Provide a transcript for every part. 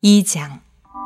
2장.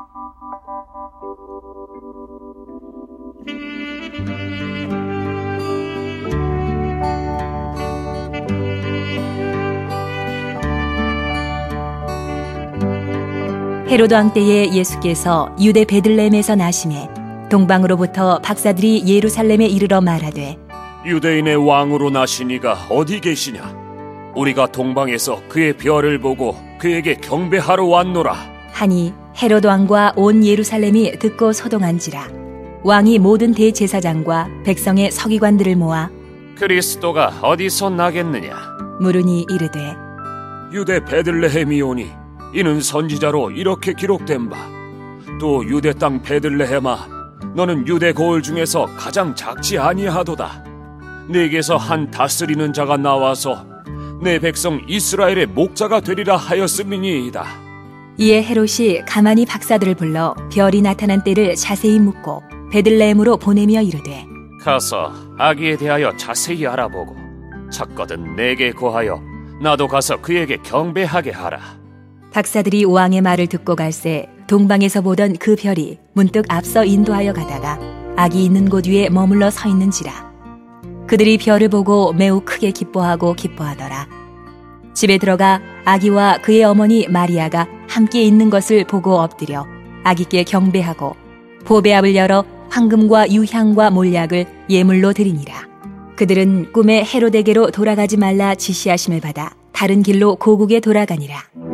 헤로드 왕 때에 예수께서 유대 베들레헴에서 나시매 동방으로부터 박사들이 예루살렘에 이르러 말하되, 유대인의 왕으로 나시니가 어디 계시냐? 우리가 동방에서 그의 별을 보고 그에게 경배하러 왔노라 하니, 헤로드 왕과 온 예루살렘이 듣고 소동한지라. 왕이 모든 대제사장과 백성의 서기관들을 모아 그리스도가 어디서 나겠느냐? 물으니 이르되, 유대 베들레헴이오니 이는 선지자로 이렇게 기록된 바, 또 유대 땅 베들레헴아, 너는 유대 고을 중에서 가장 작지 아니하도다. 네게서 한 다스리는 자가 나와서 내 백성 이스라엘의 목자가 되리라 하였음이니이다. 이에 헤롯이 가만히 박사들을 불러 별이 나타난 때를 자세히 묻고 베들레헴으로 보내며 이르되, 가서 아기에 대하여 자세히 알아보고 찾거든 내게 고하여 나도 가서 그에게 경배하게 하라. 박사들이 왕의 말을 듣고 갈새 동방에서 보던 그 별이 문득 앞서 인도하여 가다가 아기 있는 곳 위에 머물러 서 있는지라. 그들이 별을 보고 매우 크게 기뻐하더라. 집에 들어가 아기와 그의 어머니 마리아가 함께 있는 것을 보고 엎드려 아기께 경배하고 보배압을 열어 황금과 유향과 몰약을 예물로 드리니라. 그들은 꿈에 헤로데게로 돌아가지 말라 지시하심을 받아 다른 길로 고국에 돌아가니라.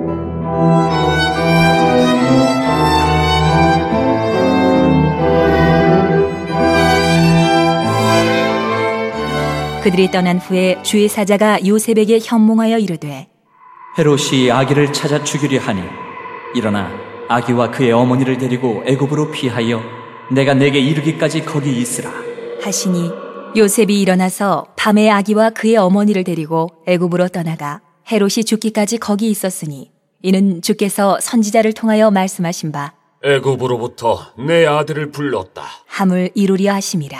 그들이 떠난 후에 주의 사자가 요셉에게 현몽하여 이르되, 헤롯이 아기를 찾아 죽이려 하니 일어나 아기와 그의 어머니를 데리고 애굽으로 피하여 내가 내게 이르기까지 거기 있으라 하시니, 요셉이 일어나서 밤에 아기와 그의 어머니를 데리고 애굽으로 떠나가 헤롯이 죽기까지 거기 있었으니, 이는 주께서 선지자를 통하여 말씀하신 바 애굽으로부터 내 아들을 불렀다 함을 이루려 하심이라.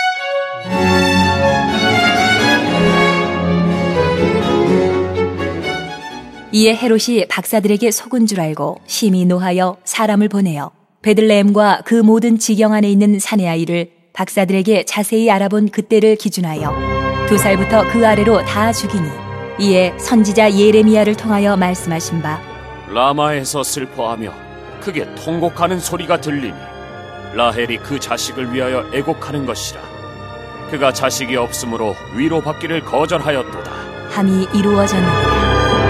이에 헤롯이 박사들에게 속은 줄 알고 심히 노하여 사람을 보내어 베들레헴과 그 모든 지경 안에 있는 사내 아이를 박사들에게 자세히 알아본 그때를 기준하여 2살부터 그 아래로 다 죽이니, 이에 선지자 예레미야를 통하여 말씀하신 바 라마에서 슬퍼하며 크게 통곡하는 소리가 들리니 라헬이 그 자식을 위하여 애곡하는 것이라. 그가 자식이 없으므로 위로받기를 거절하였도다 함이 이루어졌느니라.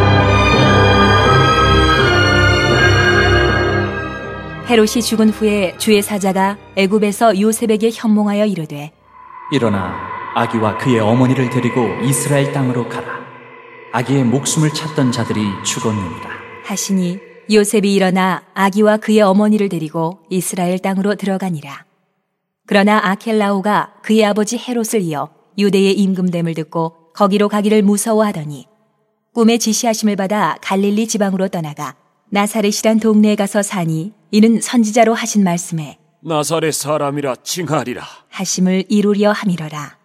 헤롯이 죽은 후에 주의 사자가 애굽에서 요셉에게 현몽하여 이르되, 일어나 아기와 그의 어머니를 데리고 이스라엘 땅으로 가라. 아기의 목숨을 찾던 자들이 죽었느니라 하시니, 요셉이 일어나 아기와 그의 어머니를 데리고 이스라엘 땅으로 들어가니라. 그러나 아켈라오가 그의 아버지 헤롯을 이어 유대의 임금됨을 듣고 거기로 가기를 무서워하더니 꿈에 지시하심을 받아 갈릴리 지방으로 떠나가 나사렛이란 동네에 가서 사니, 이는 선지자로 하신 말씀에 나사렛 사람이라 칭하리라 하심을 이루려 함이러라.